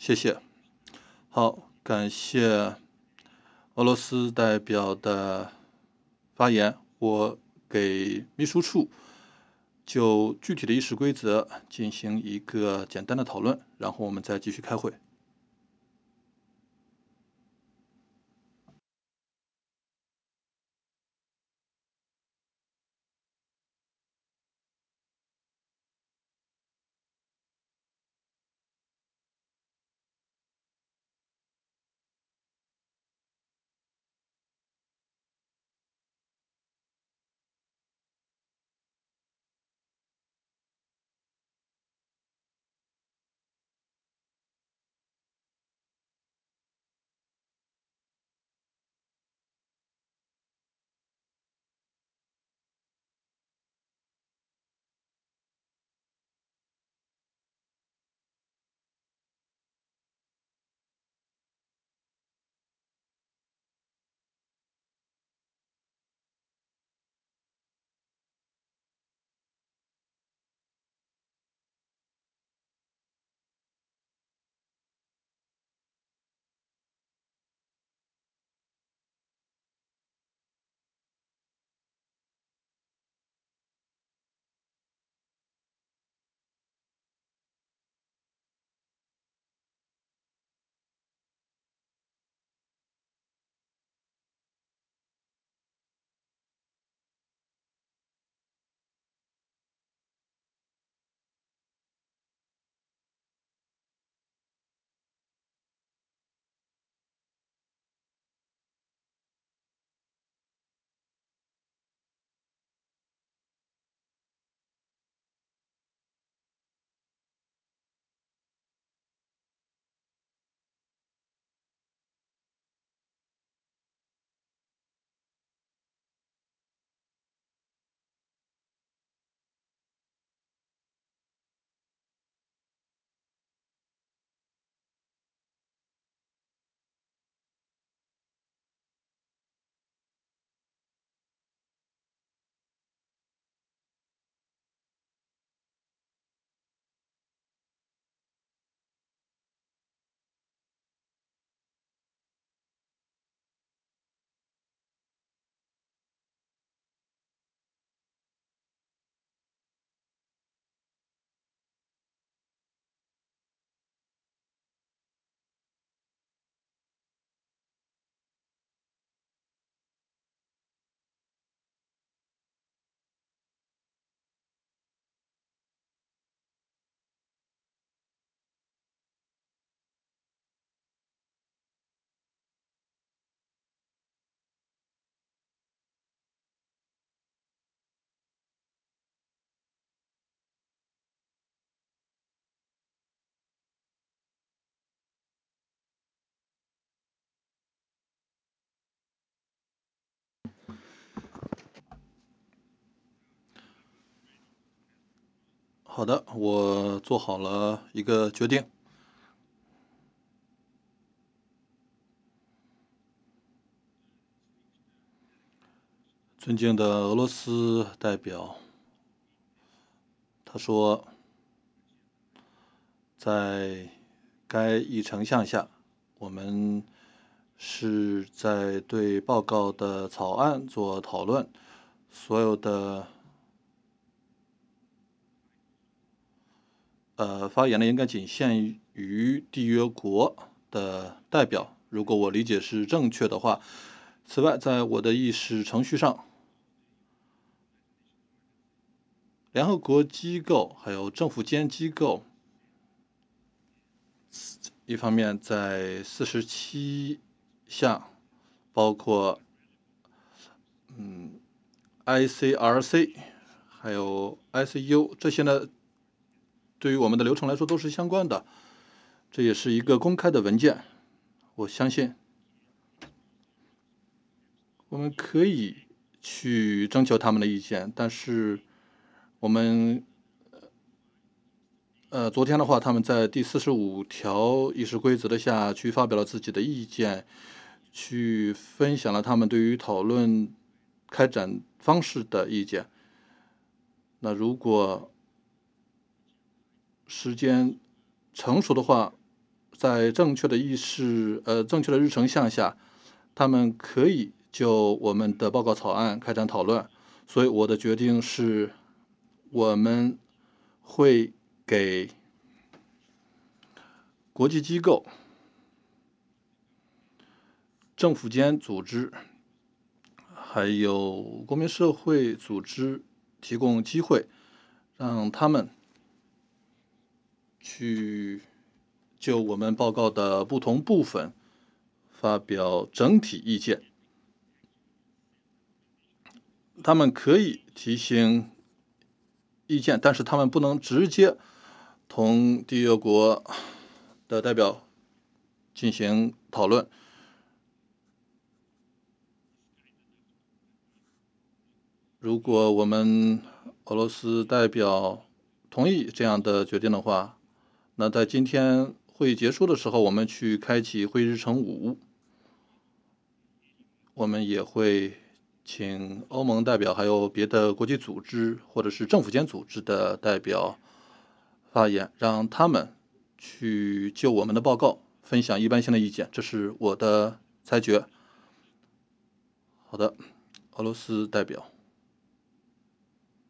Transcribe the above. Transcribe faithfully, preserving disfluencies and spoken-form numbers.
谢谢。好，感谢俄罗斯代表的发言。我给秘书处就具体的议事规则进行一个简单的讨论，然后我们再继续开会。好的，我做好了一个决定。尊敬的俄罗斯代表，他说，在该议程项下，我们是在对报告的草案做讨论，所有的呃发言呢应该仅限于缔约国的代表，如果我理解是正确的话。此外，在我的议事程序上，联合国机构还有政府间机构，一方面在四十七项，包括嗯 I C R C 还有 I C U 这些呢，对于我们的流程来说都是相关的，这也是一个公开的文件。我相信我们可以去征求他们的意见，但是我们呃，昨天的话，他们在第四十五条议事规则的下去发表了自己的意见，去分享了他们对于讨论开展方式的意见。那如果时间成熟的话， 在正确的议事呃正确的日程项下，他们可以就我们的报告草案开展讨论。所以我的决定是，我们会给国际机构、政府间组织还有公民社会组织提供机会，让他们去就我们报告的不同部分发表整体意见。他们可以提醒意见，但是他们不能直接同缔约国的代表进行讨论。如果我们俄罗斯代表同意这样的决定的话，那在今天会议结束的时候，我们去开启会议日程五，我们也会请欧盟代表还有别的国际组织或者是政府间组织的代表发言，让他们去就我们的报告分享一般性的意见，这是我的裁决。好的，俄罗斯代表。